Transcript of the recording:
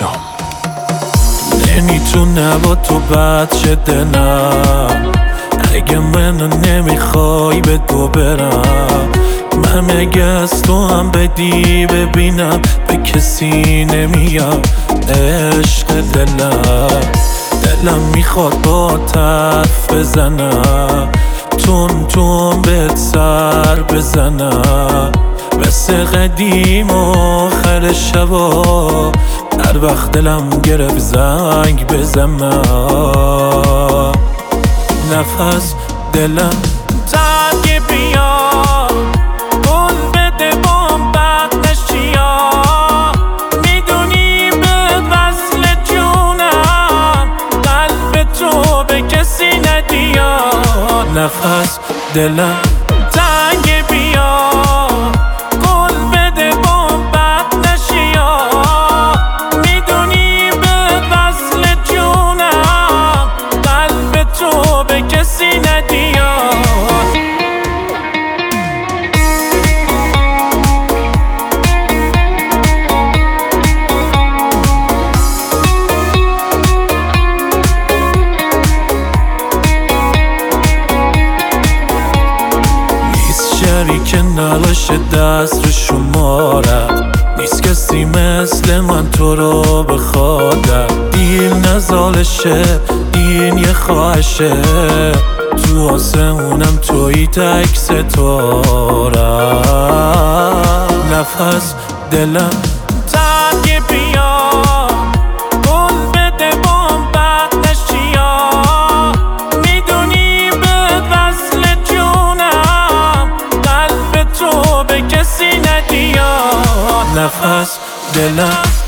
شام. نمیتونه با تو بد شده نه، اگه منو نمیخوای به تو برم. من اگه از تو هم بدی ببینم به کسی نمیام. عشق دلم میخواد با حرف بزنم، تون تون بهت سر بزنم، مثل قدیم آخر شبا هر وقت دلم گرفت زنگ بزنم. نفس دلم تنگ بیا، قول بده بام بد نشیا، میدونی به وصل جونم قلب تو به کسی ندیا. نفس دلم تنگ بیا، قول بده بام بد نشیا، میدونی به وصل جونم قلب تو به کسی ندیا. شریک نباش دست رو شمارم، نیست کسی مثل من تو رو بخوادم. دیر نزالشه این یه خواهشه، تو آسمونم توی تک ستارم. نفس دلم تنگ بیا، قول بده بام بد نشیا، میدونی به وصل جونم قلب تو به کسی ندیا. نفس دلم